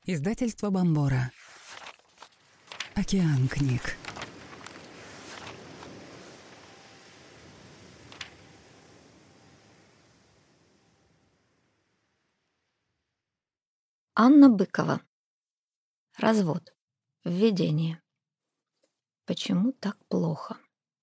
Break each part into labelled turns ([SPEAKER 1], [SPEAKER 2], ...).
[SPEAKER 1] Издательство Бомбора. Океан книг.
[SPEAKER 2] Анна Быкова. Развод. Введение. Почему так плохо?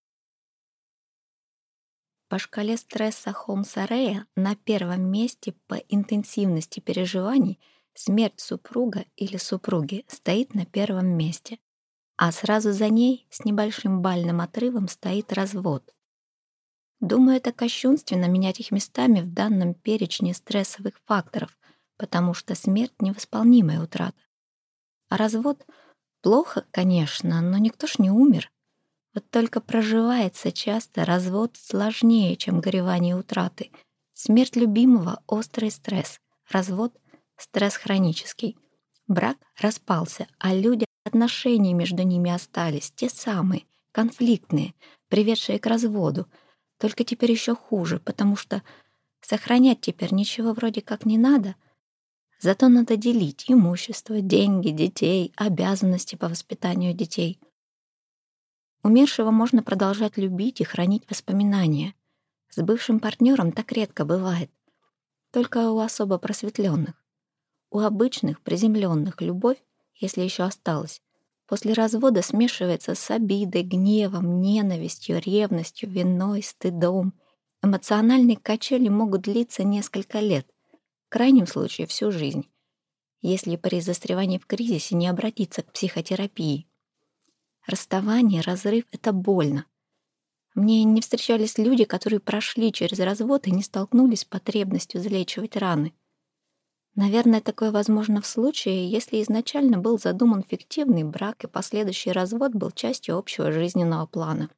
[SPEAKER 2] По шкале стресса Холмса Рэя на первом месте по интенсивности переживаний смерть супруга или супруги стоит на первом месте, а сразу за ней с небольшим бальным отрывом стоит развод. Думаю, это кощунственно менять их местами в данном перечне стрессовых факторов, потому что смерть — невосполнимая утрата. А развод плохо, конечно, но никто ж не умер. Вот только проживается часто развод сложнее, чем горевание утраты. Смерть любимого — острый стресс. Развод — стресс хронический. Брак распался, а люди, отношения между ними остались, те самые, конфликтные, приведшие к разводу. Только теперь еще хуже, потому что сохранять теперь ничего вроде как не надо. Зато надо делить имущество, деньги, детей, обязанности по воспитанию детей. Умершего можно продолжать любить и хранить воспоминания. С бывшим партнером так редко бывает. Только у особо просветленных. У обычных, приземленных любовь, если еще осталась, после развода смешивается с обидой, гневом, ненавистью, ревностью, виной, стыдом. Эмоциональные качели могут длиться несколько лет, в крайнем случае всю жизнь, если при застревании в кризисе не обратиться к психотерапии. Расставание, разрыв — это больно. Мне не встречались люди, которые прошли через развод и не столкнулись с потребностью залечивать раны. Наверное, такое возможно в случае, если изначально был задуман фиктивный брак и последующий развод был частью общего жизненного плана.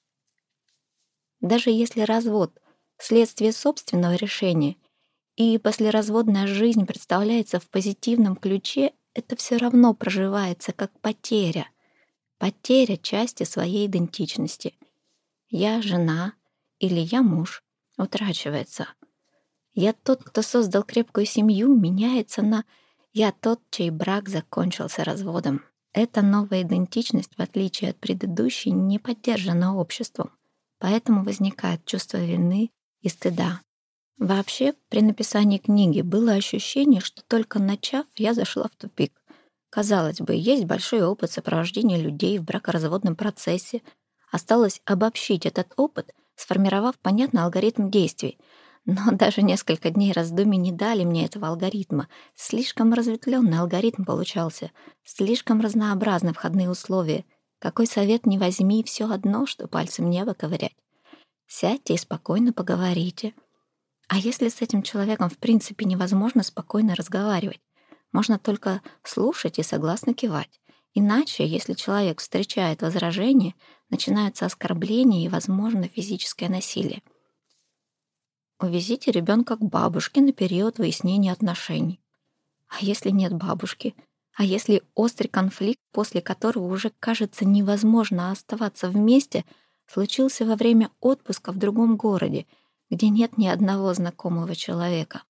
[SPEAKER 2] Даже если развод — следствие собственного решения, и послеразводная жизнь представляется в позитивном ключе, это все равно проживается как потеря. Потеря части своей идентичности. Я жена или я муж утрачивается. Я тот, кто создал крепкую семью, меняется на я тот, чей брак закончился разводом. Эта новая идентичность, в отличие от предыдущей, не поддержана обществом, поэтому возникает чувство вины и стыда. Вообще, при написании книги было ощущение, что только начав, я зашла в тупик. Казалось бы, есть большой опыт сопровождения людей в бракоразводном процессе. Осталось обобщить этот опыт, сформировав понятный алгоритм действий. Но даже несколько дней раздумий не дали мне этого алгоритма. Слишком разветвленный алгоритм получался, слишком разнообразны входные условия. Какой совет ни возьми, все одно, что пальцем небо ковырять. Сядьте и спокойно поговорите. А если с этим человеком в принципе невозможно спокойно разговаривать? Можно только слушать и согласно кивать. Иначе, если человек встречает возражения, начинаются оскорбления и, возможно, физическое насилие. Увезите ребенка к бабушке на период выяснения отношений. А если нет бабушки? А если острый конфликт, после которого уже кажется невозможно оставаться вместе, случился во время отпуска в другом городе, где нет ни одного знакомого человека?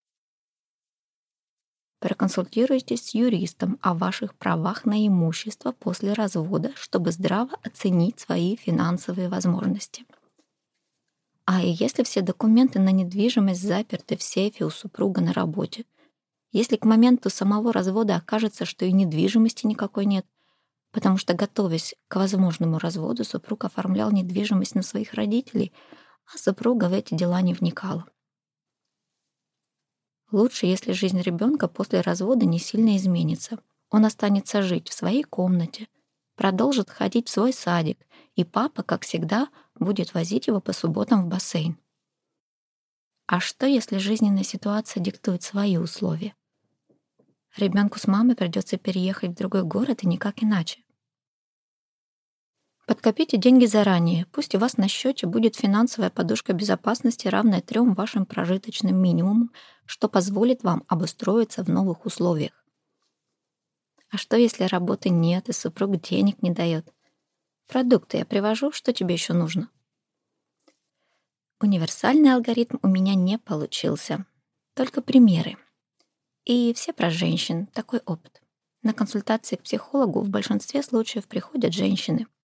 [SPEAKER 2] Проконсультируйтесь с юристом о ваших правах на имущество после развода, чтобы здраво оценить свои финансовые возможности. А и если все документы на недвижимость заперты в сейфе у супруга на работе? Если к моменту самого развода окажется, что и недвижимости никакой нет, потому что, готовясь к возможному разводу, супруг оформлял недвижимость на своих родителей, а супруга в эти дела не вникала. Лучше, если жизнь ребенка после развода не сильно изменится. Он останется жить в своей комнате, продолжит ходить в свой садик, и папа, как всегда, будет возить его по субботам в бассейн. А что, если жизненная ситуация диктует свои условия? Ребенку с мамой придется переехать в другой город и никак иначе. Подкопите деньги заранее. Пусть у вас на счете будет финансовая подушка безопасности, равная 3 вашим прожиточным минимумам, что позволит вам обустроиться в новых условиях. А что, если работы нет и супруг денег не дает? Продукты я привожу, что тебе еще нужно? Универсальный алгоритм у меня не получился. Только примеры. И все про женщин. Такой опыт. На консультации к психологу в большинстве случаев приходят женщины.